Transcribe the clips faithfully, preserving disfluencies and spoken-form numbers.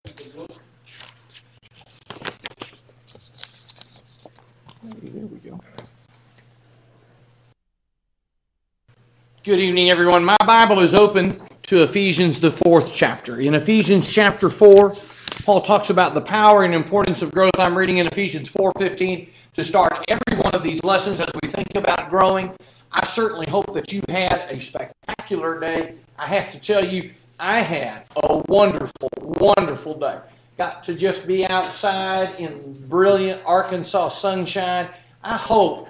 There we go. Good evening, everyone. My Bible is open to Ephesians, the fourth chapter. In Ephesians chapter four, Paul talks about the power and importance of growth. I'm reading in Ephesians four fifteen to start every one of these lessons as we think about growing. I certainly hope that you had a spectacular day. I have to tell you, I had a wonderful, wonderful day. Got to just be outside in brilliant Arkansas sunshine. I hope,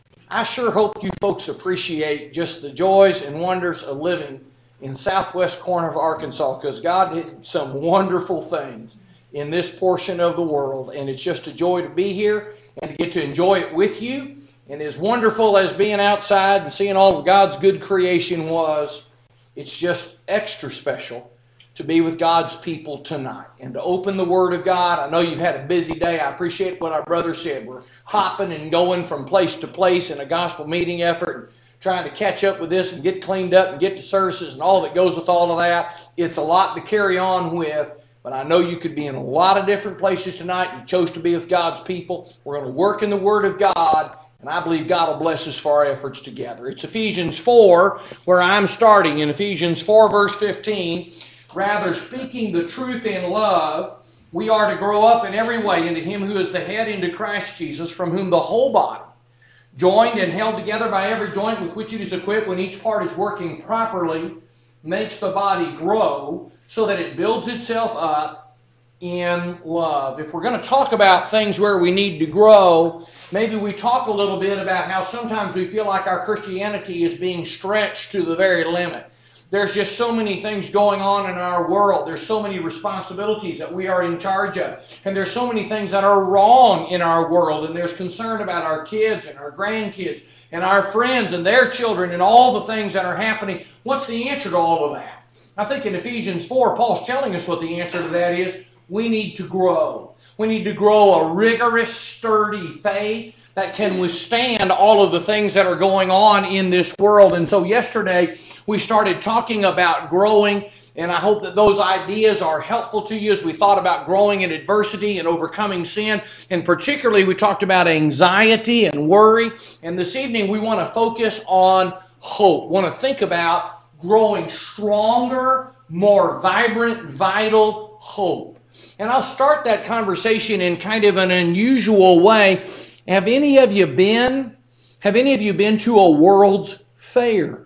I sure hope you folks appreciate just the joys and wonders of living in southwest corner of Arkansas, because God did some wonderful things in this portion of the world, and it's just a joy to be here and to get to enjoy it with you. And as wonderful as being outside and seeing all of God's good creation was, it's just extra special to be with God's people tonight and to open the Word of God. I know you've had a busy day. I appreciate what our brother said. We're hopping and going from place to place in a gospel meeting effort and trying to catch up with this and get cleaned up and get to services and all that goes with all of that. It's a lot to carry on with, but I know you could be in a lot of different places tonight. You chose to be with God's people. We're going to work in the Word of God, and I believe God will bless us for our efforts together. It's Ephesians four, where I'm starting in Ephesians four, verse fifteen. Rather, speaking the truth in love, we are to grow up in every way into Him who is the head, into Christ Jesus, from whom the whole body, joined and held together by every joint with which it is equipped, when each part is working properly, makes the body grow so that it builds itself up in love. If we're going to talk about things where we need to grow, maybe we talk a little bit about how sometimes we feel like our Christianity is being stretched to the very limit. There's just so many things going on in our world. There's so many responsibilities that we are in charge of. And there's so many things that are wrong in our world. And there's concern about our kids and our grandkids and our friends and their children and all the things that are happening. What's the answer to all of that? I think in Ephesians four, Paul's telling us what the answer to that is. We need to grow. We need to grow a rigorous, sturdy faith that can withstand all of the things that are going on in this world. And so yesterday, we started talking about growing, and I hope that those ideas are helpful to you as we thought about growing in adversity and overcoming sin. And particularly, we talked about anxiety and worry. And this evening, we want to focus on hope. We want to think about growing stronger, more vibrant, vital hope. And I'll start that conversation in kind of an unusual way. Have any of you been, have any of you been to a World's Fair?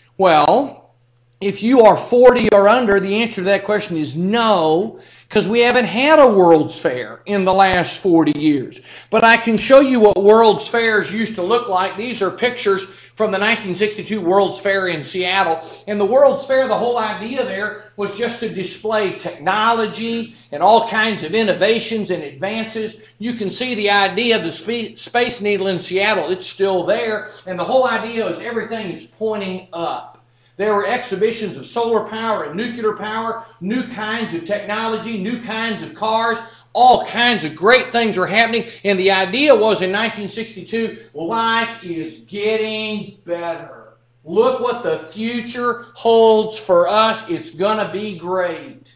Well, if you are forty or under, the answer to that question is no, because we haven't had a World's Fair in the last forty years. But I can show you what World's Fairs used to look like. These are pictures from the nineteen sixty-two World's Fair in Seattle. And the World's Fair, the whole idea there was just to display technology and all kinds of innovations and advances. You can see the idea of the spe- Space Needle in Seattle. It's still there. And the whole idea is everything is pointing up. There were exhibitions of solar power and nuclear power, new kinds of technology, new kinds of cars. All kinds of great things were happening. And the idea was in nineteen sixty-two, life is getting better. Look what the future holds for us. It's going to be great.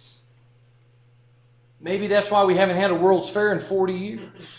Maybe that's why we haven't had a World's Fair in forty years.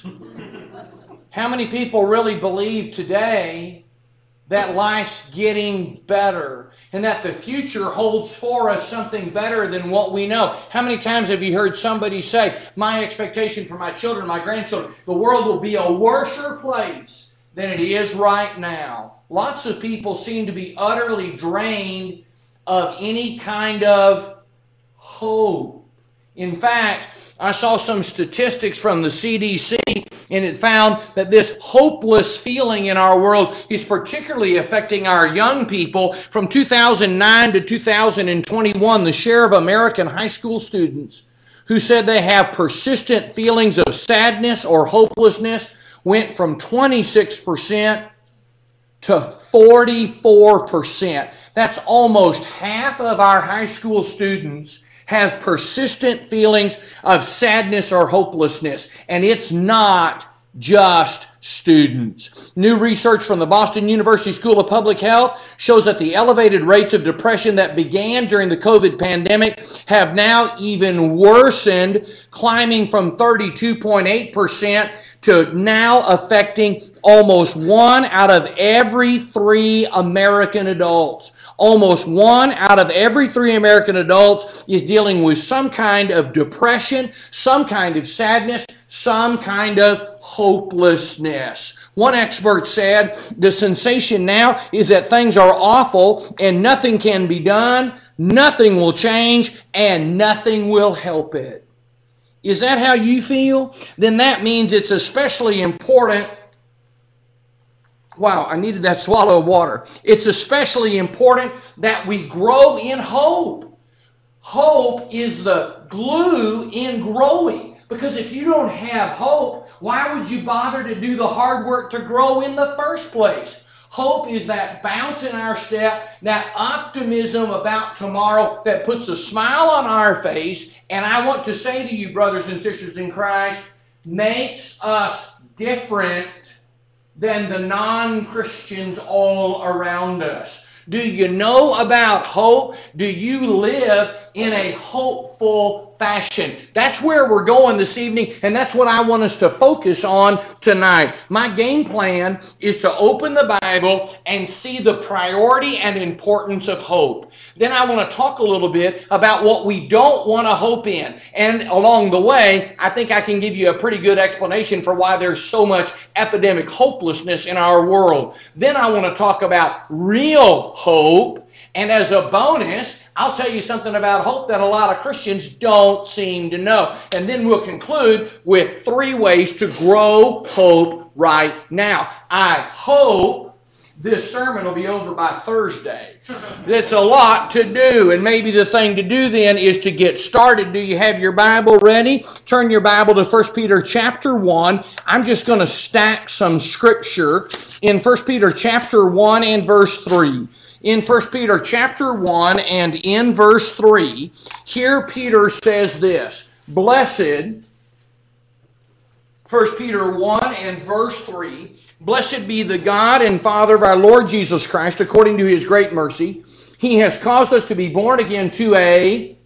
How many people really believe today that life's getting better and that the future holds for us something better than what we know? How many times have you heard somebody say, my expectation for my children, my grandchildren, the world will be a worser place than it is right now? Lots of people seem to be utterly drained of any kind of hope. In fact, I saw some statistics from the C D C, and it found that this hopeless feeling in our world is particularly affecting our young people. From two thousand nine to two thousand twenty-one, the share of American high school students who said they have persistent feelings of sadness or hopelessness went from twenty-six percent to forty-four percent. That's almost half of our high school students have persistent feelings of sadness or hopelessness. And it's not just students. New research from the Boston University School of Public Health shows that the elevated rates of depression that began during the COVID pandemic have now even worsened, climbing from thirty-two point eight percent to now affecting almost one out of every three American adults. Almost one out of every three American adults is dealing with some kind of depression, some kind of sadness, some kind of hopelessness. One expert said, the sensation now is that things are awful and nothing can be done, nothing will change, and nothing will help it. Is that how you feel? Then that means it's especially important. Wow, I needed that swallow of water. It's especially important that we grow in hope. Hope is the glue in growing. Because if you don't have hope, why would you bother to do the hard work to grow in the first place? Hope is that bounce in our step, that optimism about tomorrow that puts a smile on our face. And I want to say to you, brothers and sisters in Christ, makes us different than the non-Christians all around us. Do you know about hope? Do you live in a hopeful fashion? That's where we're going this evening, and that's what I want us to focus on tonight. My game plan is to open the Bible and see the priority and importance of hope. Then I want to talk a little bit about what we don't want to hope in. And along the way, I think I can give you a pretty good explanation for why there's so much epidemic hopelessness in our world. Then I want to talk about real hope. And as a bonus, I'll tell you something about hope that a lot of Christians don't seem to know. And then we'll conclude with three ways to grow hope right now. I hope this sermon will be over by Thursday. It's a lot to do, and maybe the thing to do then is to get started. Do you have your Bible ready? Turn your Bible to First Peter chapter one. I'm just going to stack some scripture in First Peter chapter one and verse three. In First Peter chapter one and in verse three, here Peter says this, Blessed, First Peter one and verse three, Blessed be the God and Father of our Lord Jesus Christ, according to His great mercy. He has caused us to be born again to a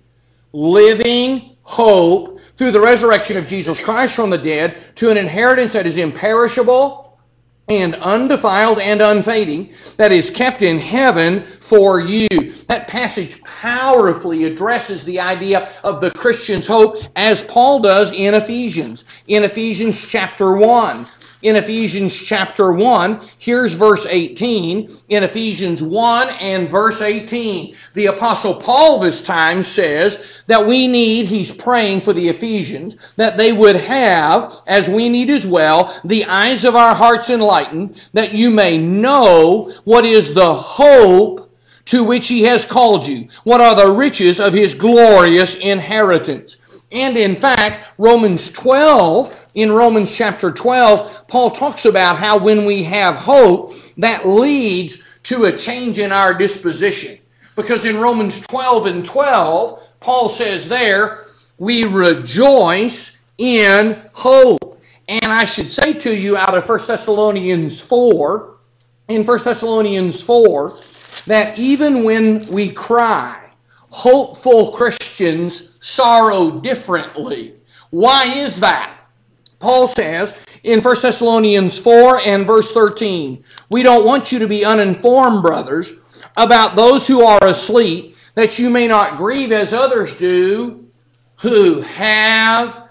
living hope through the resurrection of Jesus Christ from the dead, to an inheritance that is imperishable and undefiled and unfading, that is kept in heaven for you. That passage powerfully addresses the idea of the Christian's hope, as Paul does in Ephesians. In Ephesians chapter one. In Ephesians chapter one, here's verse eighteen. In Ephesians one and verse eighteen, the Apostle Paul this time says that we need, he's praying for the Ephesians, that they would have, as we need as well, the eyes of our hearts enlightened, that you may know what is the hope to which He has called you, what are the riches of His glorious inheritance. And in fact, Romans twelve, in Romans chapter twelve, Paul talks about how when we have hope, that leads to a change in our disposition. Because in Romans twelve and twelve, Paul says there, we rejoice in hope. And I should say to you out of First Thessalonians four, in First Thessalonians four, that even when we cry, hopeful Christians sorrow differently. Why is that? Paul says in First Thessalonians four and verse thirteen, we don't want you to be uninformed, brothers, about those who are asleep, that you may not grieve as others do, who have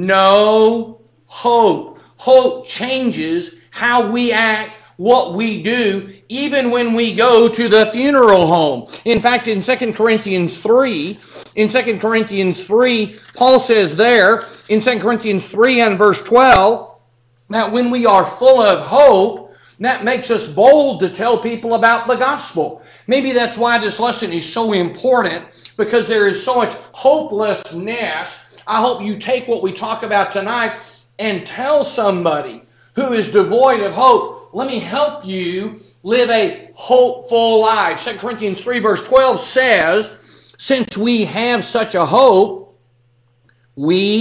no hope. Hope changes how we act, what we do, even when we go to the funeral home. In fact, in Second Corinthians three, in Second Corinthians three, Paul says there, in Second Corinthians three and verse twelve, that when we are full of hope, that makes us bold to tell people about the gospel. Maybe that's why this lesson is so important, because there is so much hopelessness. I hope you take what we talk about tonight and tell somebody who is devoid of hope, let me help you live a hopeful life. Second Corinthians three verse twelve says, since we have such a hope, we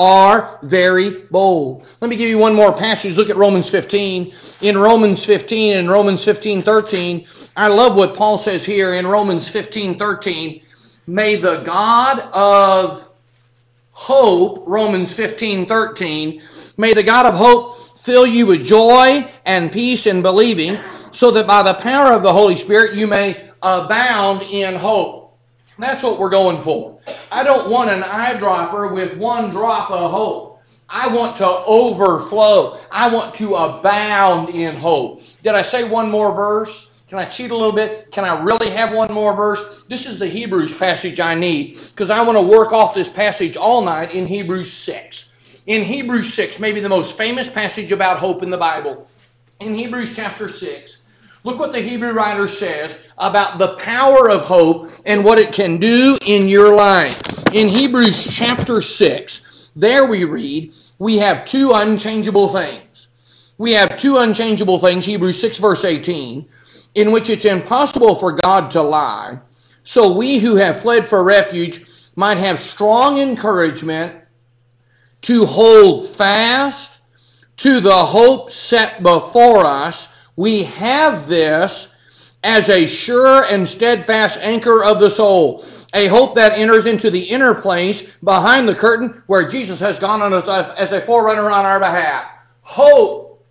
are very bold. Let me give you one more passage. Look at Romans fifteen. In Romans fifteen and Romans fifteen thirteen, I love what Paul says here in Romans fifteen thirteen. May the God of hope, Romans fifteen thirteen, may the God of hope fill you with joy and peace in believing, so that by the power of the Holy Spirit you may abound in hope. That's what we're going for. I don't want an eyedropper with one drop of hope. I want to overflow. I want to abound in hope. Did I say one more verse? Can I cheat a little bit? Can I really have one more verse? This is the Hebrews passage I need, because I want to work off this passage all night in Hebrews six. In Hebrews six, maybe the most famous passage about hope in the Bible. In Hebrews chapter six, look what the Hebrew writer says about the power of hope and what it can do in your life. In Hebrews chapter six, there we read, we have two unchangeable things. We have two unchangeable things, Hebrews six verse eighteen, in which it's impossible for God to lie. So we who have fled for refuge might have strong encouragement to hold fast to the hope set before us. We have this as a sure and steadfast anchor of the soul, a hope that enters into the inner place behind the curtain where Jesus has gone on as a forerunner on our behalf. Hope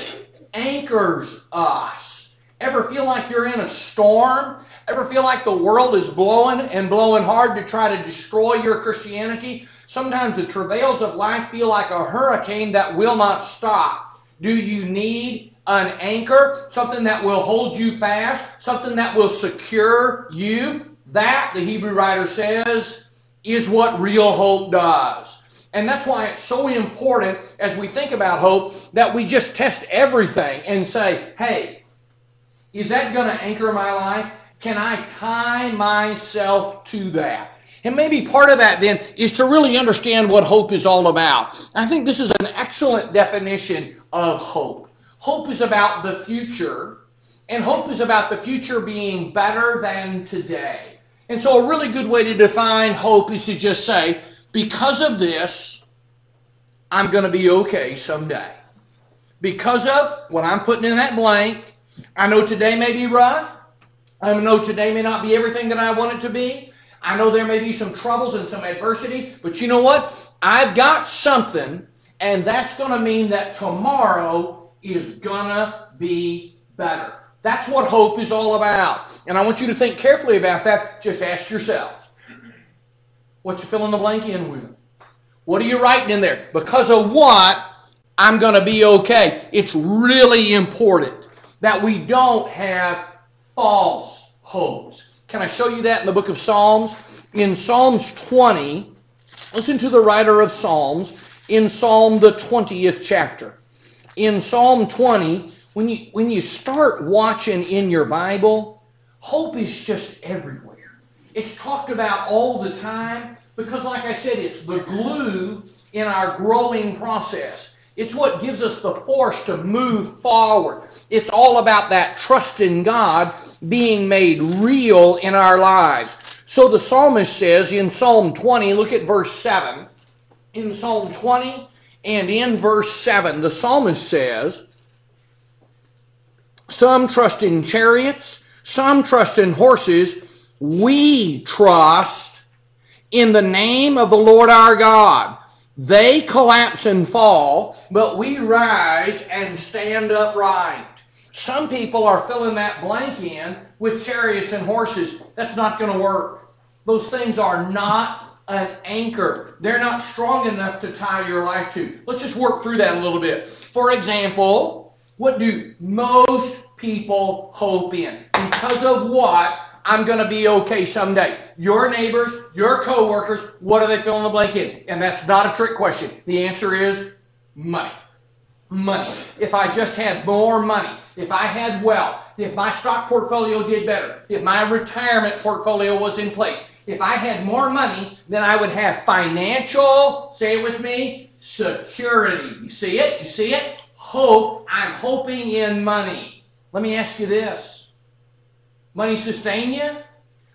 anchors us. Ever feel like you're in a storm? Ever feel like the world is blowing and blowing hard to try to destroy your Christianity? Sometimes the travails of life feel like a hurricane that will not stop. Do you need an anchor? Something that will hold you fast? Something that will secure you? That, the Hebrew writer says, is what real hope does. And that's why it's so important as we think about hope that we just test everything and say, hey, is that going to anchor my life? Can I tie myself to that? And maybe part of that then is to really understand what hope is all about. I think this is an excellent definition of hope. Hope is about the future, and hope is about the future being better than today. And so a really good way to define hope is to just say, because of this, I'm going to be okay someday. Because of what I'm putting in that blank, I know today may be rough. I know today may not be everything that I want it to be. I know there may be some troubles and some adversity, but you know what? I've got something, and that's going to mean that tomorrow is going to be better. That's what hope is all about. And I want you to think carefully about that. Just ask yourself, what you fill in the blank in with? What are you writing in there? Because of what, I'm going to be okay. It's really important that we don't have false hopes. Can I show you that in the book of Psalms? In Psalms twenty, listen to the writer of Psalms in Psalm the twentieth chapter. In Psalm twenty, when you, when you start watching in your Bible, hope is just everywhere. It's talked about all the time because, like I said, it's the glue in our growing process. It's what gives us the force to move forward. It's all about that trust in God being made real in our lives. So the psalmist says in Psalm twenty, look at verse seven. In Psalm twenty and in verse seven, the psalmist says, some trust in chariots, some trust in horses. We trust in the name of the Lord our God. They collapse and fall, but we rise and stand upright. Some people are filling that blank in with chariots and horses. That's not going to work. Those things are not an anchor. They're not strong enough to tie your life to. Let's just work through that a little bit. For example, what do most people hope in? Because of what? I'm going to be okay someday. Your neighbors, your coworkers, what do they fill in the blank in? And that's not a trick question. The answer is money. Money. If I just had more money, if I had wealth, if my stock portfolio did better, if my retirement portfolio was in place, if I had more money, then I would have financial, say it with me, security. You see it? You see it? Hope. I'm hoping in money. Let me ask you this. Money sustain you?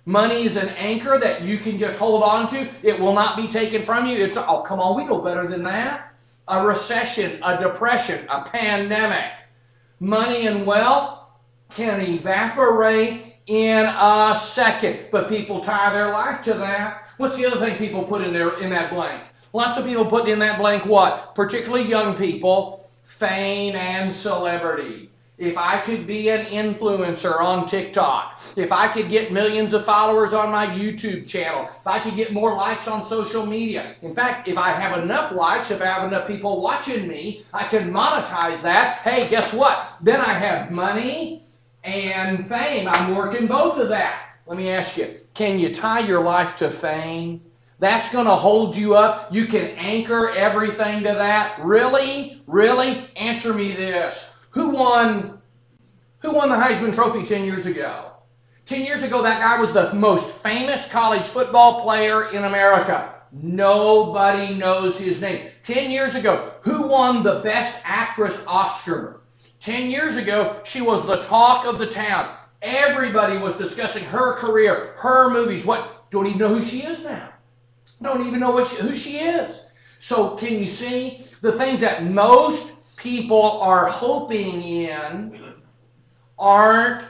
Money is an anchor that you can just hold on to. It will not be taken from you. It's, oh, come on, we know better than that. A recession, a depression, a pandemic. Money and wealth can evaporate in a second. But people tie their life to that. What's the other thing people put in there in that blank? Lots of people put in that blank what? Particularly young people, fame and celebrity. If I could be an influencer on TikTok, if I could get millions of followers on my YouTube channel, if I could get more likes on social media. In fact, if I have enough likes, if I have enough people watching me, I can monetize that. Hey, guess what? Then I have money and fame. I'm working both of that. Let me ask you, can you tie your life to fame? That's going to hold you up. You can anchor everything to that. Really? Really? Answer me this. Who won, who won the Heisman Trophy ten years ago? ten years ago, that guy was the most famous college football player in America. Nobody knows his name. ten years ago, who won the Best Actress Oscar? ten years ago, she was the talk of the town. Everybody was discussing her career, her movies. What? Don't even know who she is now. Don't even know what she, who she is. So can you see the things that most people are hoping in aren't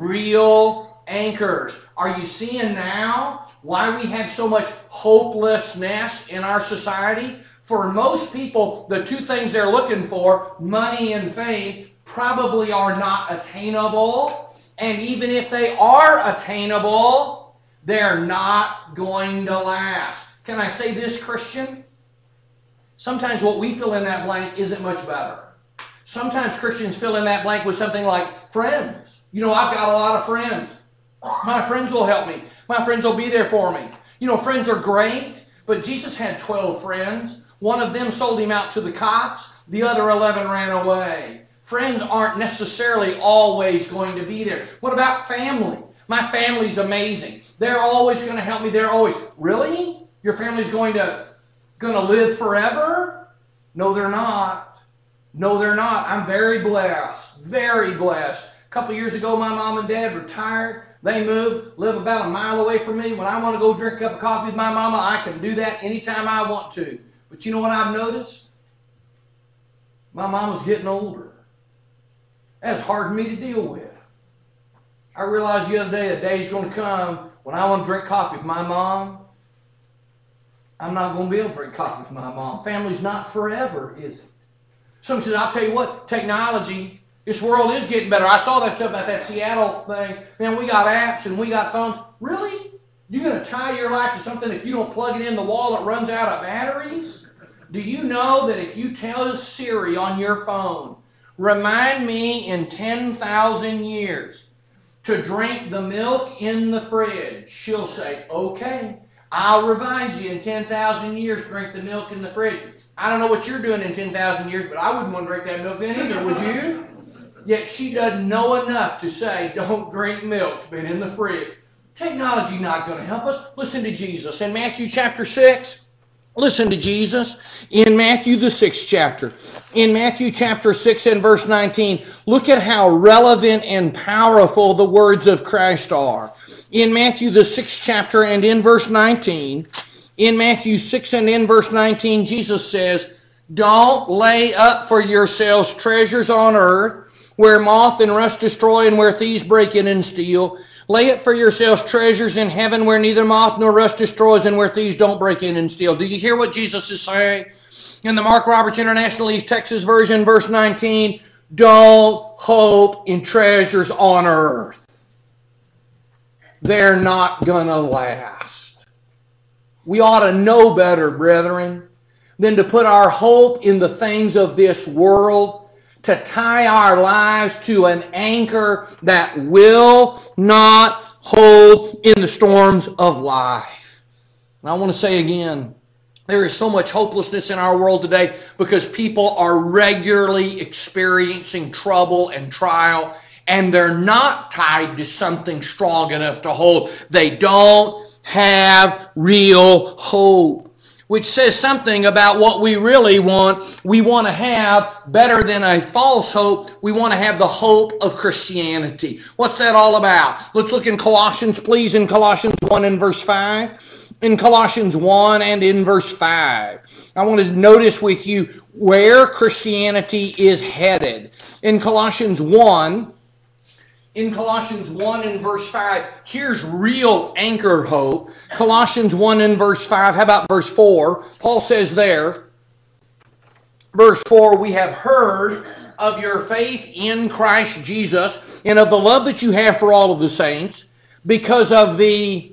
real anchors? Are you seeing now why we have so much hopelessness in our society? For most people, the two things they're looking for, money and fame, probably are not attainable. And even if they are attainable, they're not going to last. Can I say this, Christian? Sometimes what we fill in that blank isn't much better. Sometimes Christians fill in that blank with something like friends. You know, I've got a lot of friends. My friends will help me. My friends will be there for me. You know, friends are great, but Jesus had twelve friends. One of them sold him out to the cops. The other eleven ran away. Friends aren't necessarily always going to be there. What about family? My family's amazing. They're always going to help me. They're always, really? Your family's going to, going to live forever? No, they're not. No, they're not. I'm very blessed. Very blessed. A couple years ago, my mom and dad retired. They moved, live about a mile away from me. When I want to go drink a cup of coffee with my mama, I can do that anytime I want to. But you know what I've noticed? My mama's getting older. That's hard for me to deal with. I realized the other day a day's going to come when I want to drink coffee with my mom. I'm not going to be able to drink coffee with my mom. Family's not forever, is it? Someone says, I'll tell you what, technology, this world is getting better. I saw that stuff about that Seattle thing. Man, we got apps and we got phones. Really? You're going to tie your life to something if you don't plug it in the wall, it runs out of batteries? Do you know that if you tell Siri on your phone, remind me in ten thousand years to drink the milk in the fridge, she'll say, okay, I'll remind you in ten thousand years to drink the milk in the fridge. I don't know what you're doing in ten thousand years, but I wouldn't want to drink that milk then either, would you? Yet she doesn't know enough to say, don't drink milk, it's been in the fridge. Technology not going to help us. Listen to Jesus. In Matthew chapter six, listen to Jesus. In Matthew the sixth chapter, in Matthew chapter six and verse nineteen, look at how relevant and powerful the words of Christ are. In Matthew the sixth chapter and in verse nineteen, in Matthew six and in verse nineteen, Jesus says, don't lay up for yourselves treasures on earth, where moth and rust destroy and where thieves break in and steal. Lay up for yourselves treasures in heaven where neither moth nor rust destroys and where thieves don't break in and steal. Do you hear what Jesus is saying? In the Mark Roberts International East Texas version, verse nineteen, don't hope in treasures on earth. They're not going to last. We ought to know better, brethren, than to put our hope in the things of this world, to tie our lives to an anchor that will not hold in the storms of life. And I want to say again, there is so much hopelessness in our world today because people are regularly experiencing trouble and trial, and they're not tied to something strong enough to hold. They don't have real hope. which says something about what we really want. We want to have better than a false hope. We want to have the hope of Christianity. What's that all about? Let's look in Colossians, please, in Colossians one and verse five. In Colossians one and in verse five. I want to notice with you where Christianity is headed. In Colossians one, in Colossians one and verse five, here's real anchor hope. Colossians one and verse five, how about verse four? Paul says there, verse four, we have heard of your faith in Christ Jesus and of the love that you have for all of the saints because of the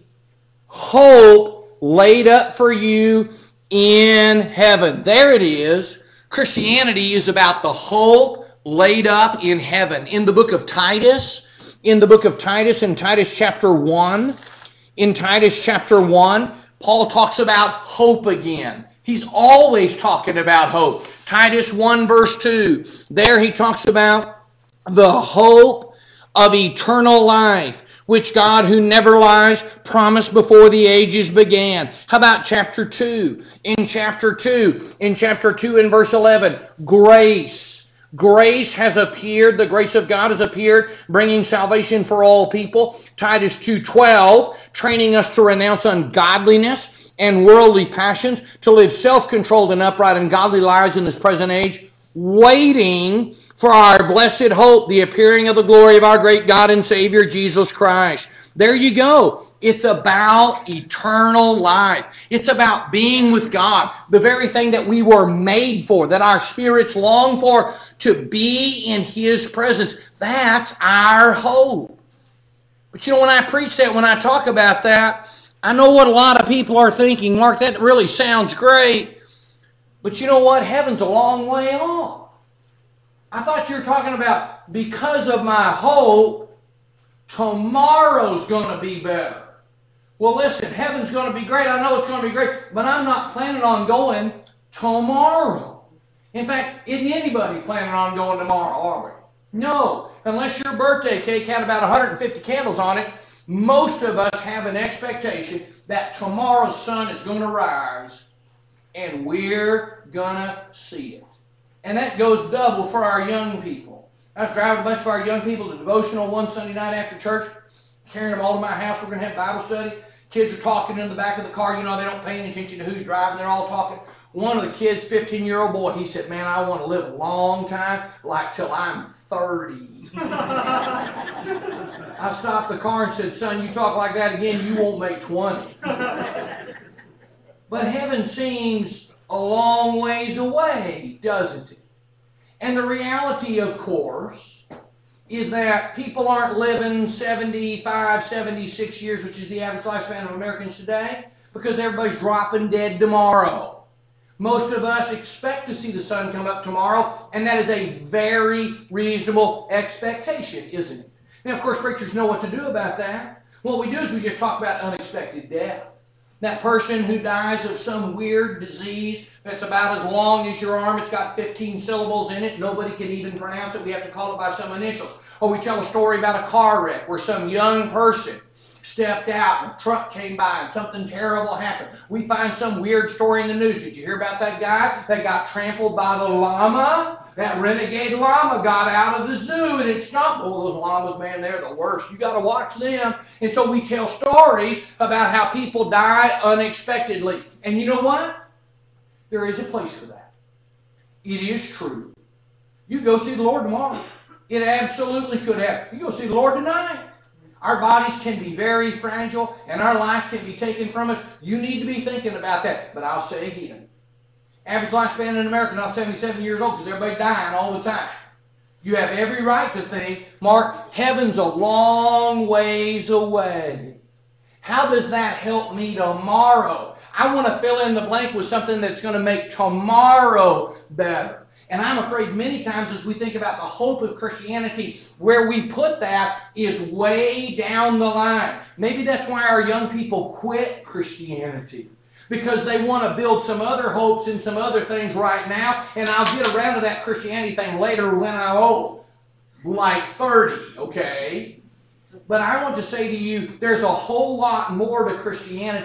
hope laid up for you in heaven. There it is. Christianity is about the hope laid up in heaven. In the book of Titus, in the book of Titus, in Titus chapter one, in Titus chapter one, Paul talks about hope again. He's always talking about hope. Titus one verse two, there he talks about the hope of eternal life, which God, who never lies, promised before the ages began. How about chapter two? In chapter two, in chapter two and verse eleven, grace. Grace has appeared, the grace of God has appeared, bringing salvation for all people. Titus two twelve, training us to renounce ungodliness and worldly passions, to live self-controlled and upright and godly lives in this present age, waiting for our blessed hope, the appearing of the glory of our great God and Savior, Jesus Christ. There you go. It's about eternal life. It's about being with God, the very thing that we were made for, that our spirits long for, to be in His presence. That's our hope. But you know, when I preach that, when I talk about that, I know what a lot of people are thinking. Mark, that really sounds great. But you know what? Heaven's a long way off. I thought you were talking about because of my hope, tomorrow's going to be better. Well, listen, heaven's going to be great. I know it's going to be great, but I'm not planning on going tomorrow. In fact, isn't anybody planning on going tomorrow, are we? No. Unless your birthday cake had about one hundred fifty candles on it, most of us have an expectation that tomorrow's sun is going to rise and we're going to see it. And that goes double for our young people. I was driving a bunch of our young people to devotional one Sunday night after church, carrying them all to my house. We're going to have Bible study. Kids are talking in the back of the car. You know, they don't pay any attention to who's driving. They're all talking. One of the kids, fifteen-year-old boy, he said, man, I want to live a long time, like till I'm thirty. I stopped the car and said, son, you talk like that again, you won't make twenty. But heaven seems a long ways away, doesn't it? And the reality, of course, is that people aren't living seventy-five, seventy-six years, which is the average lifespan of Americans today, because everybody's dropping dead tomorrow. Most of us expect to see the sun come up tomorrow, and that is a very reasonable expectation, isn't it? Now, of course, preachers know what to do about that. What we do is we just talk about unexpected death. That person who dies of some weird disease that's about as long as your arm, it's got fifteen syllables in it, nobody can even pronounce it, we have to call it by some initials. Or we tell a story about a car wreck where some young person stepped out and a truck came by and something terrible happened. We find some weird story in the news. Did you hear about that guy that got trampled by the llama? That renegade llama got out of the zoo and it stomped. Oh, those llamas, man, they're the worst. You got to watch them. And so we tell stories about how people die unexpectedly. And you know what? There is a place for that. It is true. You go see the Lord tomorrow. It absolutely could happen. You go see the Lord tonight. Our bodies can be very fragile and our life can be taken from us. You need to be thinking about that. But I'll say again, average lifespan in America now seventy-seven years old because everybody's dying all the time. You have every right to think, Mark, heaven's a long ways away. How does that help me tomorrow? I want to fill in the blank with something that's going to make tomorrow better. And I'm afraid many times as we think about the hope of Christianity, where we put that is way down the line. Maybe that's why our young people quit Christianity. Because they want to build some other hopes and some other things right now. And I'll get around to that Christianity thing later when I'm old. Like thirty, okay? But I want to say to you, there's a whole lot more to Christianity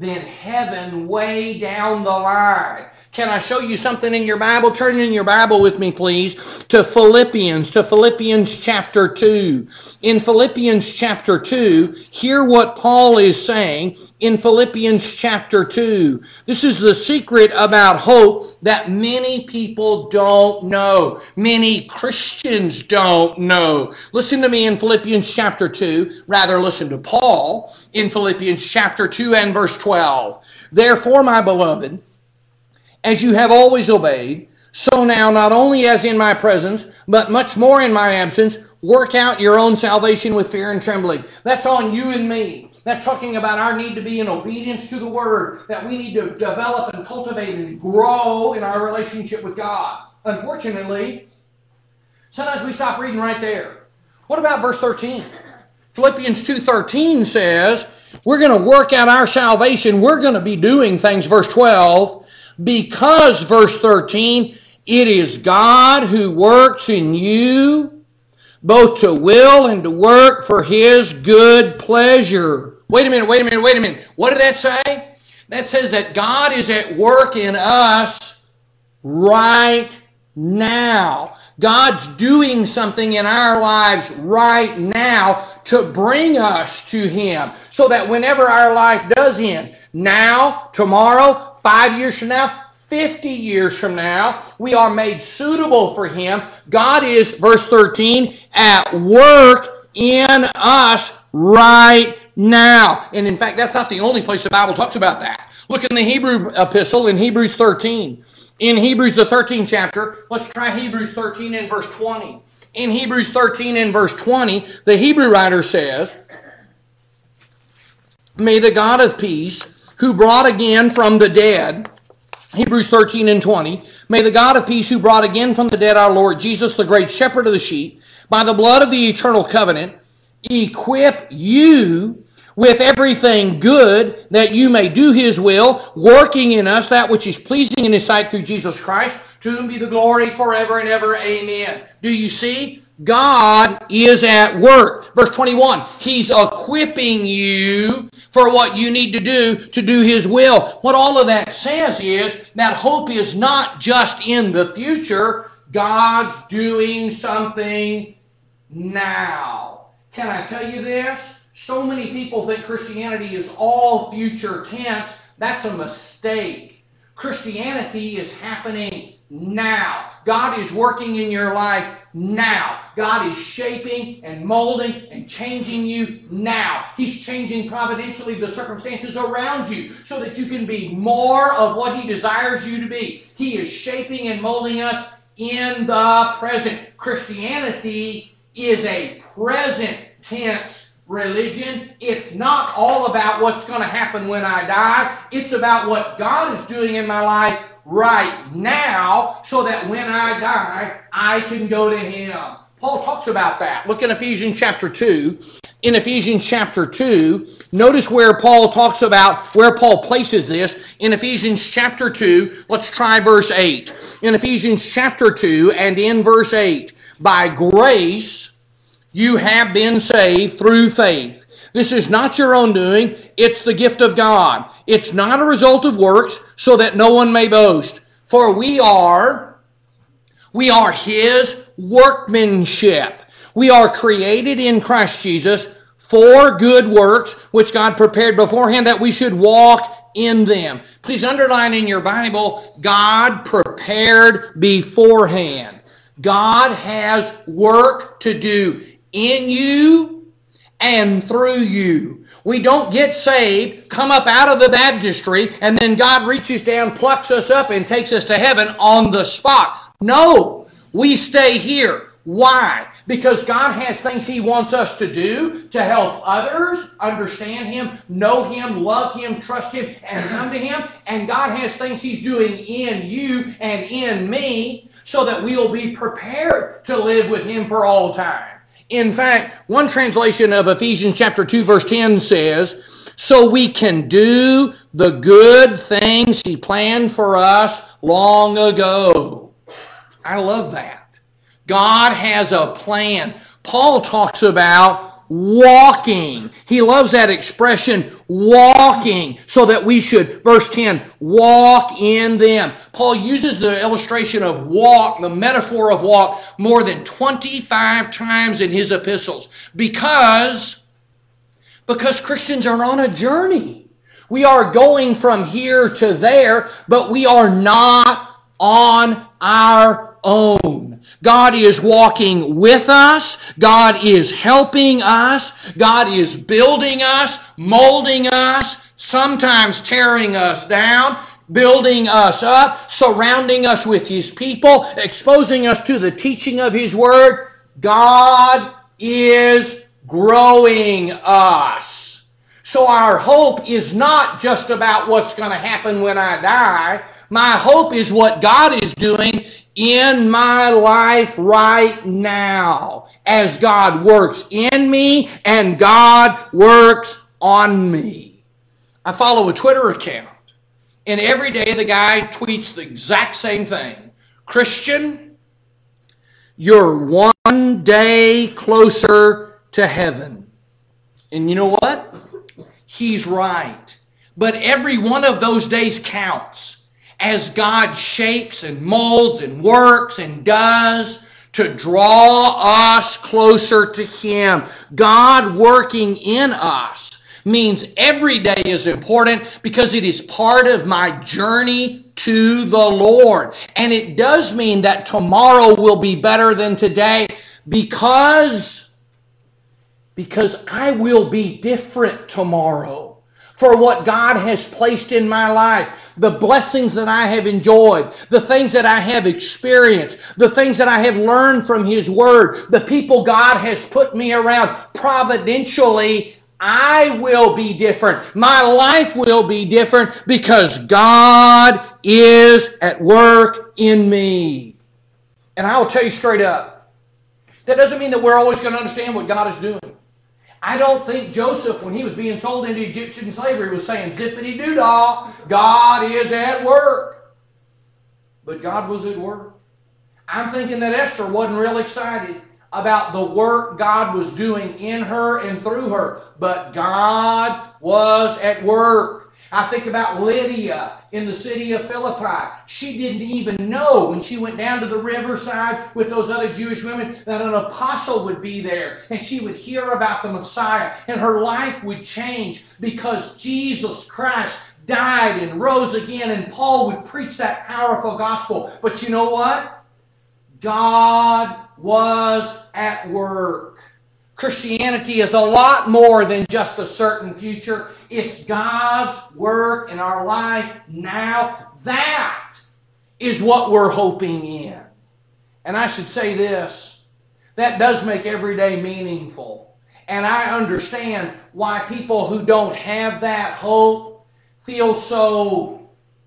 than heaven way down the line. Can I show you something in your Bible? Turn in your Bible with me, please, to Philippians, to Philippians chapter two. In Philippians chapter two, hear what Paul is saying in Philippians chapter two. This is the secret about hope that many people don't know. Many Christians don't know. Listen to me in Philippians chapter two. Rather, listen to Paul in Philippians chapter two and verse twelve. Therefore, my beloved, as you have always obeyed, so now, not only as in my presence, but much more in my absence, work out your own salvation with fear and trembling. That's on you and me. That's talking about our need to be in obedience to the Word, that we need to develop and cultivate and grow in our relationship with God. Unfortunately, sometimes we stop reading right there. What about verse thirteen? Philippians two thirteen says, we're going to work out our salvation. We're going to be doing things, verse twelve, because, verse thirteen, it is God who works in you both to will and to work for His good pleasure. Wait a minute, wait a minute, wait a minute. What did that say? That says that God is at work in us right now. God's doing something in our lives right now to bring us to Him, so that whenever our life does end, now, tomorrow, five years from now, fifty years from now, we are made suitable for Him. God is, verse thirteen, at work in us right now. And in fact, that's not the only place the Bible talks about that. Look in the Hebrew epistle in Hebrews thirteen. In Hebrews, the thirteenth chapter, let's try Hebrews thirteen and verse twenty. In Hebrews thirteen and verse twenty, the Hebrew writer says, may the God of peace, who brought again from the dead, Hebrews thirteen and twenty, may the God of peace who brought again from the dead our Lord Jesus, the great shepherd of the sheep, by the blood of the eternal covenant, equip you with everything good, that you may do His will, working in us that which is pleasing in His sight through Jesus Christ, to whom be the glory forever and ever. Amen. Do you see? God is at work. Verse twenty-one, He's equipping you for what you need to do to do His will. What all of that says is that hope is not just in the future. God's doing something now. Can I tell you this? So many people think Christianity is all future tense. That's a mistake. Christianity is happening now. God is working in your life now. God is shaping and molding and changing you now. He's changing providentially the circumstances around you so that you can be more of what He desires you to be. He is shaping and molding us in the present. Christianity is a present tense religion. It's not all about what's going to happen when I die. It's about what God is doing in my life right now, so that when I die, I can go to Him. Paul talks about that. Look in Ephesians chapter two. In Ephesians chapter two, notice where Paul talks about, where Paul places this. In Ephesians chapter two, let's try verse eight. In Ephesians chapter two and in verse eight, by grace you have been saved through faith. This is not your own doing. It's the gift of God. It's not a result of works, so that no one may boast. For we are, we are His workmanship. We are created in Christ Jesus for good works, which God prepared beforehand that we should walk in them. Please underline in your Bible, God prepared beforehand. God has work to do in you and through you. We don't get saved, come up out of the baptistry, and then God reaches down, plucks us up, and takes us to heaven on the spot. No, we stay here. Why? Because God has things He wants us to do to help others understand Him, know Him, love Him, trust Him, and come to Him. And God has things He's doing in you and in me so that we will be prepared to live with Him for all time. In fact, one translation of Ephesians chapter two verse ten says, so we can do the good things He planned for us long ago. I love that. God has a plan. Paul talks about walking. He loves that expression, walking, so that we should, verse ten, walk in them. Paul uses the illustration of walk, the metaphor of walk, more than twenty-five times in his epistles because, because Christians are on a journey. We are going from here to there, but we are not on our own. God is walking with us. God is helping us. God is building us, molding us, sometimes tearing us down, building us up, surrounding us with His people, exposing us to the teaching of His Word. God is growing us. So our hope is not just about what's going to happen when I die. My hope is what God is doing in my life right now as God works in me and God works on me. I follow a Twitter account, and every day the guy tweets the exact same thing. Christian, you're one day closer to heaven. And you know what? He's right. But every one of those days counts as God shapes and molds and works and does to draw us closer to Him. God working in us means every day is important because it is part of my journey to the Lord. And it does mean that tomorrow will be better than today because Because I will be different tomorrow for what God has placed in my life, the blessings that I have enjoyed, the things that I have experienced, the things that I have learned from His Word, the people God has put me around. Providentially, I will be different. My life will be different because God is at work in me. And I will tell you straight up, that doesn't mean that we're always going to understand what God is doing. I don't think Joseph, when he was being sold into Egyptian slavery, was saying, zippity-doo-dah, God is at work. But God was at work. I'm thinking that Esther wasn't real excited about the work God was doing in her and through her. But God was at work. I think about Lydia in the city of Philippi. She didn't even know when she went down to the riverside with those other Jewish women that an apostle would be there. And she would hear about the Messiah. And her life would change because Jesus Christ died and rose again. And Paul would preach that powerful gospel. But you know what? God was at work. Christianity is a lot more than just a certain future. It's God's work in our life now. That is what we're hoping in. And I should say this, that does make every day meaningful. And I understand why people who don't have that hope feel so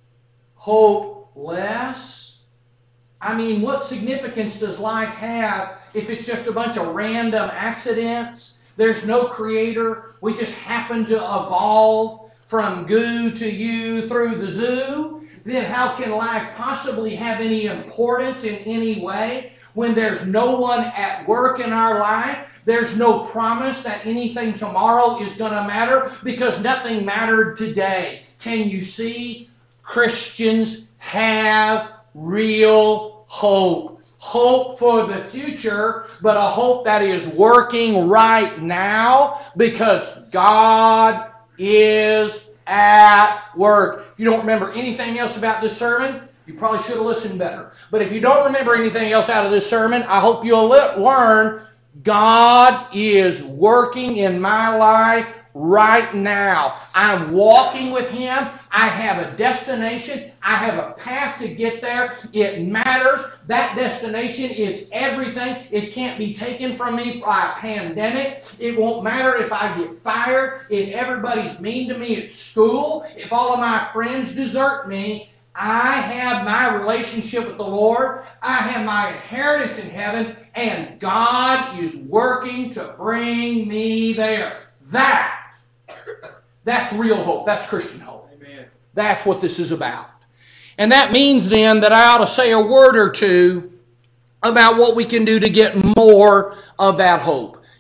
hopeless. I mean, what significance does life have if it's just a bunch of random accidents? There's no creator. We just happen to evolve from goo to you through the zoo. Then how can life possibly have any importance in any way when there's no one at work in our life? There's no promise that anything tomorrow is going to matter because nothing mattered today. Can you see? Christians have real hope. Hope for the future, but a hope that is working right now because God is at work. If you don't remember anything else about this sermon, you probably should have listened better. But if you don't remember anything else out of this sermon, I hope you'll learn God is working in my life right now. I'm walking with Him. I have a destination. I have a path to get there. It matters. That destination is everything. It can't be taken from me by a pandemic. It won't matter if I get fired, if everybody's mean to me at school, if all of my friends desert me. I have my relationship with the Lord. I have my inheritance in heaven, and God is working to bring me there. That That's real hope. That's Christian hope. Amen. That's what this is about. And that means then that I ought to say a word or two about what we can do to get more of that hope.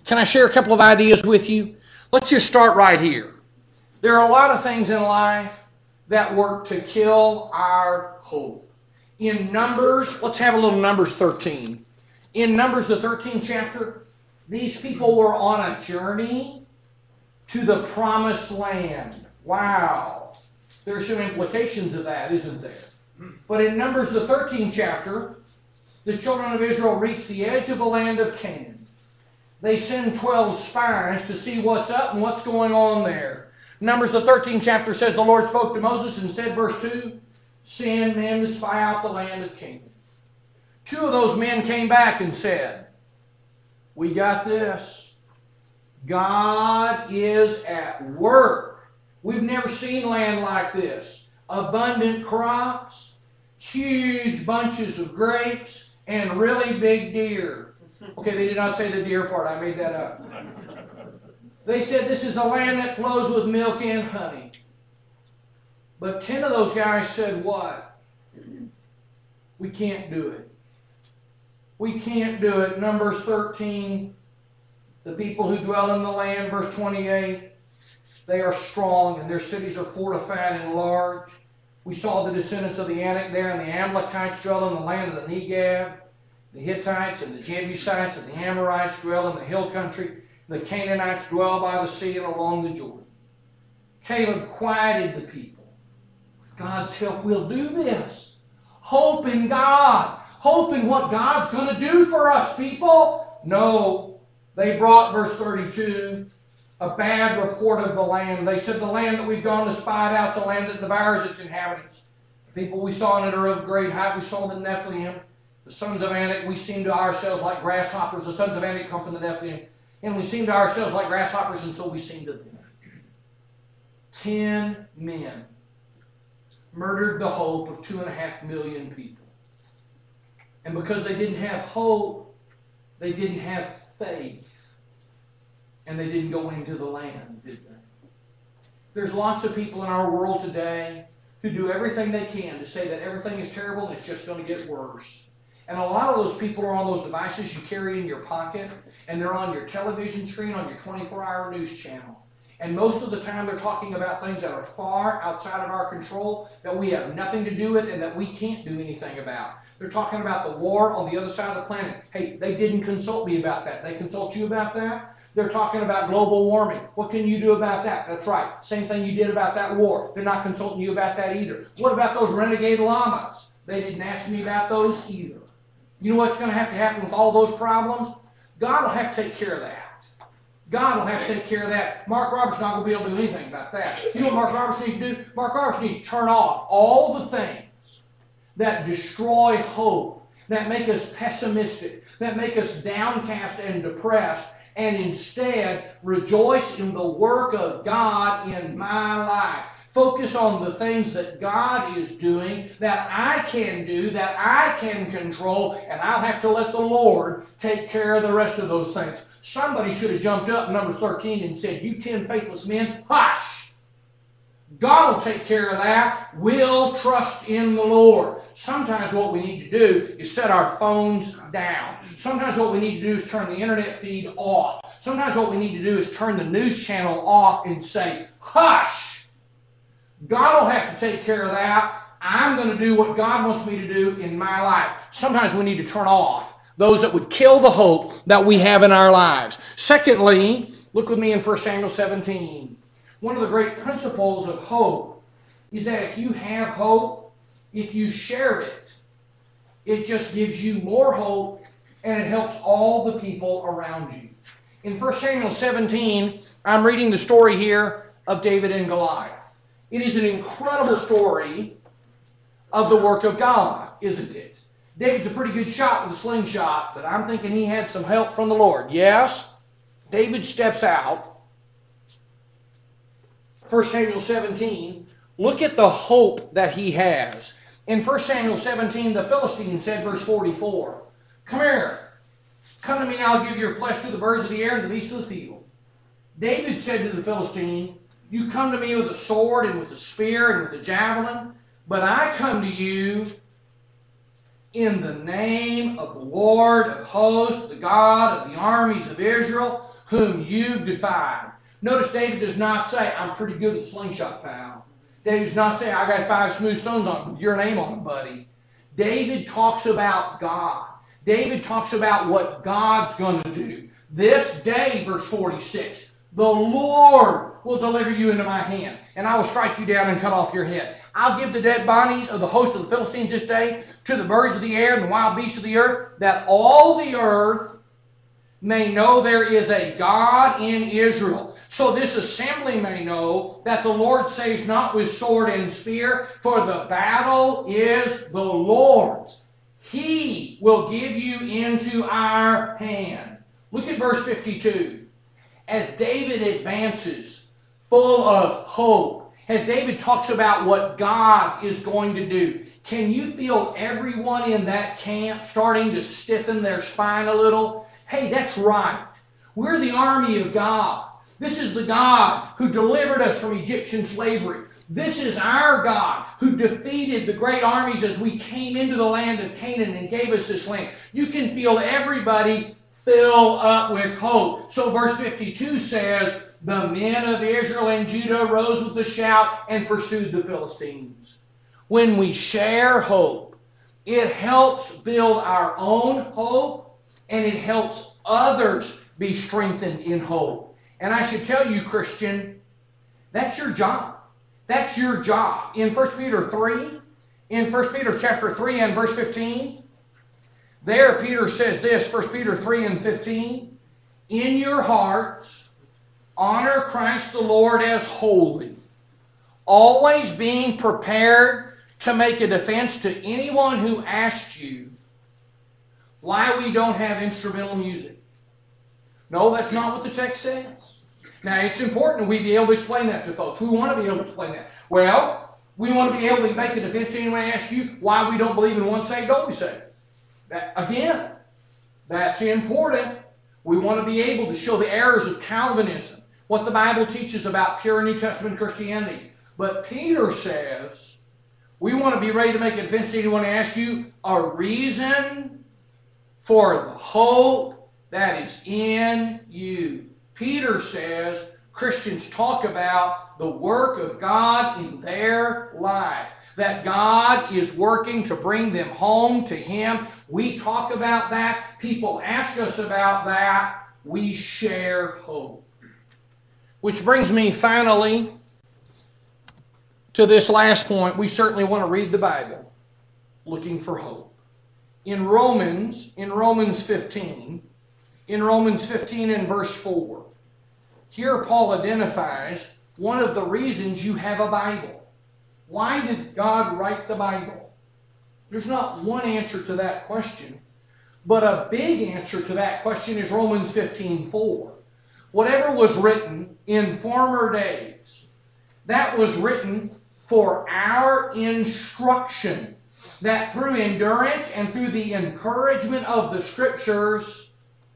Can I share a couple of ideas with you? Let's just start right here. There are a lot of things in life that work to kill our hope. In Numbers, let's have a little Numbers thirteen. In Numbers, the thirteenth chapter, these people were on a journey to the promised land. Wow. There's some implications of that, isn't there? But in Numbers, the thirteenth chapter, the children of Israel reach the edge of the land of Canaan. They send twelve spies to see what's up and what's going on there. Numbers, the thirteenth chapter says, the Lord spoke to Moses and said, verse two, send men to spy out the land of Canaan. Two of those men came back and said, we got this. God is at work. We've never seen land like this. Abundant crops, huge bunches of grapes, and really big deer. Okay, they did not say the deer part. I made that up. They said this is a land that flows with milk and honey. But ten of those guys said what? We can't do it. We can't do it. Numbers thirteen, the people who dwell in the land, verse twenty-eight, they are strong and their cities are fortified and large. We saw the descendants of the Anak there, and the Amalekites dwell in the land of the Negeb. The Hittites and the Jebusites and the Amorites dwell in the hill country. The Canaanites dwell by the sea and along the Jordan. Caleb quieted the people. With God's help, we'll do this. Hope in God. Hope in what God's going to do for us, people. No. They brought, verse thirty-two, a bad report of the land. They said the land that we've gone to spy out, the land that devours its inhabitants. The people we saw in it are of great height. We saw the Nephilim. The sons of Anak, we seem to ourselves like grasshoppers. The sons of Anak come from the Nephilim. And we seem to ourselves like grasshoppers until we seem to them. Ten men murdered the hope of two and a half million people. And because they didn't have hope, they didn't have faith. And they didn't go into the land, did they? There's lots of people in our world today who do everything they can to say that everything is terrible and it's just going to get worse. And a lot of those people are on those devices you carry in your pocket, and they're on your television screen, on your twenty-four hour news channel. And most of the time they're talking about things that are far outside of our control, that we have nothing to do with, and that we can't do anything about. They're talking about the war on the other side of the planet. Hey, they didn't consult me about that. They consult you about that? They're talking about global warming. What can you do about that? That's right. Same thing you did about that war. They're not consulting you about that either. What about those renegade llamas? They didn't ask me about those either. You know what's going to have to happen with all those problems? God will have to take care of that. God will have to take care of that. Mark Roberts not going to be able to do anything about that. You know what Mark Roberts needs to do? Mark Roberts needs to turn off all the things that destroy hope, that make us pessimistic, that make us downcast and depressed, and instead rejoice in the work of God in my life. Focus on the things that God is doing, that I can do, that I can control, and I'll have to let the Lord take care of the rest of those things. Somebody should have jumped up in Numbers thirteen and said, you ten faithless men, hush! God will take care of that. We'll trust in the Lord. Sometimes what we need to do is set our phones down. Sometimes what we need to do is turn the internet feed off. Sometimes what we need to do is turn the news channel off and say, hush! God will have to take care of that. I'm going to do what God wants me to do in my life. Sometimes we need to turn off those that would kill the hope that we have in our lives. Secondly, look with me in First Samuel seventeen. One of the great principles of hope is that if you have hope, if you share it, it just gives you more hope and it helps all the people around you. In First Samuel seventeen, I'm reading the story here of David and Goliath. It is an incredible story of the work of God, isn't it? David's a pretty good shot with a slingshot, but I'm thinking he had some help from the Lord. Yes, David steps out. First Samuel seventeen, look at the hope that he has. In First Samuel seventeen, the Philistine said, verse forty-four, come here, come to me and I'll give your flesh to the birds of the air and the beasts of the field. David said to the Philistine, you come to me with a sword and with a spear and with a javelin, but I come to you in the name of the Lord of hosts, the God of the armies of Israel, whom you've defied. Notice David does not say, I'm pretty good at slingshot, pal. David does not say, I got five smooth stones on with your name on them, buddy. David talks about God. David talks about what God's going to do. This day, verse forty-six, the Lord will deliver you into my hand, and I will strike you down and cut off your head. I'll give the dead bodies of the host of the Philistines this day to the birds of the air and the wild beasts of the earth, that all the earth may know there is a God in Israel. So this assembly may know that the Lord saves not with sword and spear, for the battle is the Lord's. He will give you into our hand. Look at verse fifty-two. As David advances, full of hope, as David talks about what God is going to do, can you feel everyone in that camp starting to stiffen their spine a little? Hey, that's right. We're the army of God. This is the God who delivered us from Egyptian slavery. This is our God who defeated the great armies as we came into the land of Canaan and gave us this land. You can feel everybody fill up with hope. So verse fifty-two says, the men of Israel and Judah rose with a shout and pursued the Philistines. When we share hope, it helps build our own hope, and it helps others be strengthened in hope. And I should tell you, Christian, that's your job. That's your job. In First Peter three, in First Peter chapter three and verse fifteen, there Peter says this, First Peter three and fifteen, in your hearts honor Christ the Lord as holy, always being prepared to make a defense to anyone who asks you why we don't have instrumental music. No, that's not what the text says. Now, it's important we be able to explain that to folks. We want to be able to explain that. Well, we want to be able to make a defense to anyone who asks you why we don't believe in once saved, always saved. That, again, that's important. We want to be able to show the errors of Calvinism, what the Bible teaches about pure New Testament Christianity. But Peter says we want to be ready to make a defense to anyone who asks you a reason for the hope that is in you. Peter says Christians talk about the work of God in their life, that God is working to bring them home to Him. We talk about that. People ask us about that. We share hope. Which brings me finally to this last point. We certainly want to read the Bible looking for hope. In Romans, in Romans fifteen, in Romans fifteen and verse four, here Paul identifies one of the reasons you have a Bible. Why did God write the Bible? There's not one answer to that question, but a big answer to that question is Romans fifteen four. Whatever was written in former days, that was written for our instruction, that through endurance and through the encouragement of the Scriptures,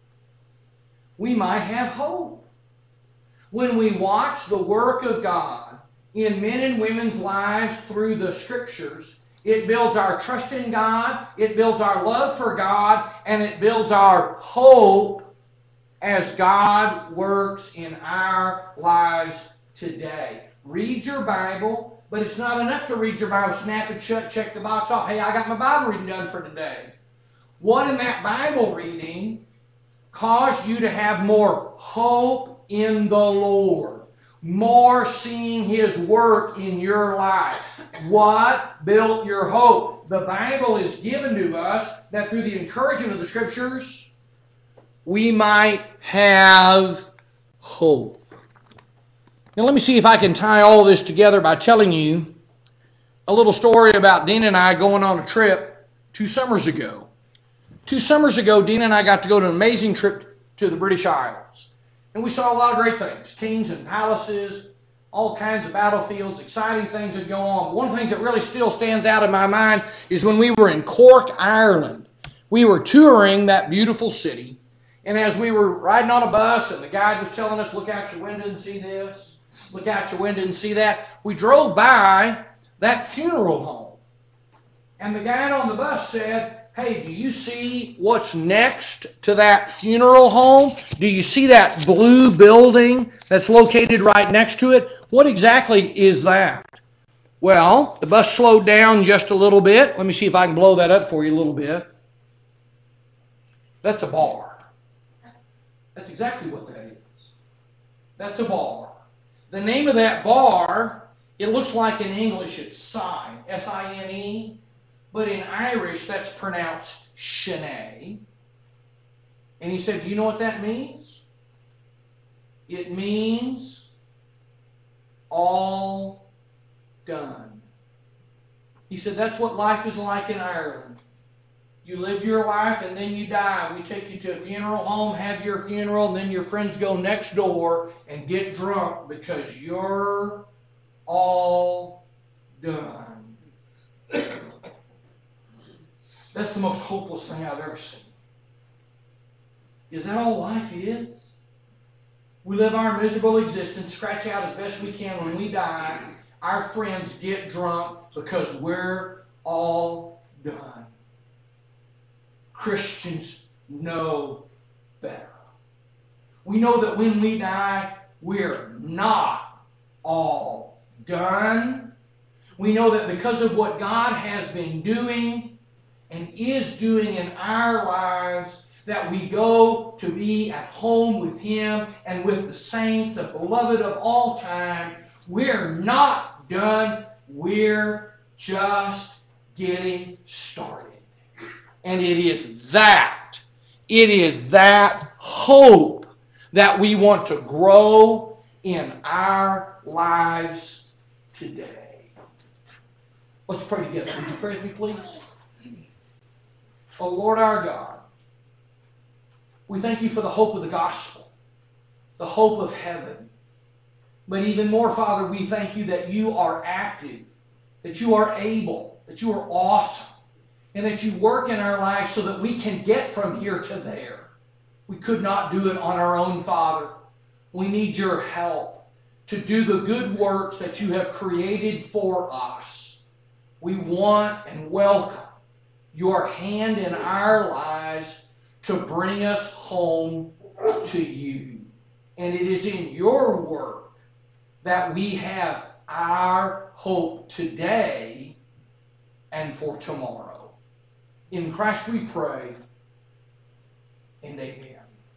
we might have hope. When we watch the work of God in men and women's lives through the Scriptures, it builds our trust in God, it builds our love for God, and it builds our hope as God works in our lives today. Read your Bible, but it's not enough to read your Bible, snap it shut, check the box off. Hey, I got my Bible reading done for today. What in that Bible reading caused you to have more hope in the Lord, more seeing His work in your life? What built your hope? The Bible is given to us that through the encouragement of the Scriptures, we might have hope. Now let me see if I can tie all this together by telling you a little story about Dean and I going on a trip two summers ago. Two summers ago, Dean and I got to go on an amazing trip to the British Isles. And we saw a lot of great things. Kings and palaces, all kinds of battlefields, exciting things that go on. One of the things that really still stands out in my mind is when we were in Cork, Ireland. We were touring that beautiful city. And as we were riding on a bus and the guide was telling us, look out your window and see this, look out your window and see that, we drove by that funeral home. And the guide on the bus said, Hey, do you see what's next to that funeral home? Do you see that blue building that's located right next to it? What exactly is that? Well, the bus slowed down just a little bit. Let me see if I can blow that up for you a little bit. That's a bar. That's exactly what that is. That's a bar. The name of that bar, it looks like in English it's Sine, S I N E, but in Irish that's pronounced Shanae. And he said, do you know what that means? It means all done. He said that's what life is like in Ireland. You live your life and then you die. We take you to a funeral home, have your funeral, and then your friends go next door and get drunk because you're all done. That's the most hopeless thing I've ever seen. Is that all life is? We live our miserable existence, scratch out as best we can. When we die, our friends get drunk because we're all done. Christians know better. We know that when we die, we're not all done. We know that because of what God has been doing and is doing in our lives, that we go to be at home with Him and with the saints, the beloved of all time. We're not done. We're just getting started. And it is that, it is that hope that we want to grow in our lives today. Let's pray together. Would you pray with me, please? Oh, Lord our God, we thank you for the hope of the gospel, the hope of heaven. But even more, Father, we thank you that you are active, that you are able, that you are awesome, and that you work in our lives so that we can get from here to there. We could not do it on our own, Father. We need your help to do the good works that you have created for us. We want and welcome your hand in our lives to bring us home to you. And it is in your work that we have our hope today and for tomorrow. In Christ we pray, and amen.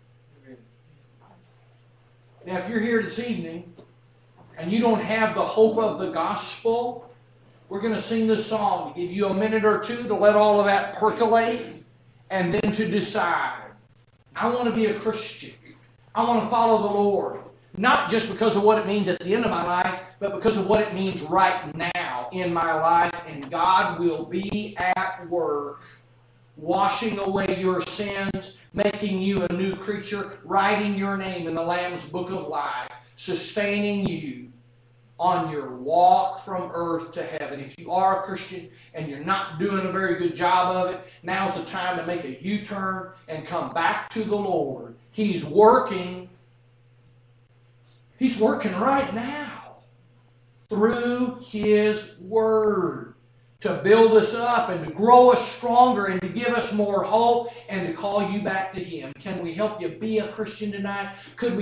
Now, if you're here this evening and you don't have the hope of the gospel, we're going to sing this song to give you a minute or two to let all of that percolate and then to decide, I want to be a Christian. I want to follow the Lord. Not just because of what it means at the end of my life, but because of what it means right now in my life. And God will be at work, washing away your sins, making you a new creature, writing your name in the Lamb's Book of Life, sustaining you on your walk from earth to heaven. If you are a Christian and you're not doing a very good job of it, now's the time to make a U-turn and come back to the Lord. He's working. He's working right now through His Word to build us up and to grow us stronger and to give us more hope and to call you back to Him. Can we help you be a Christian tonight? Could we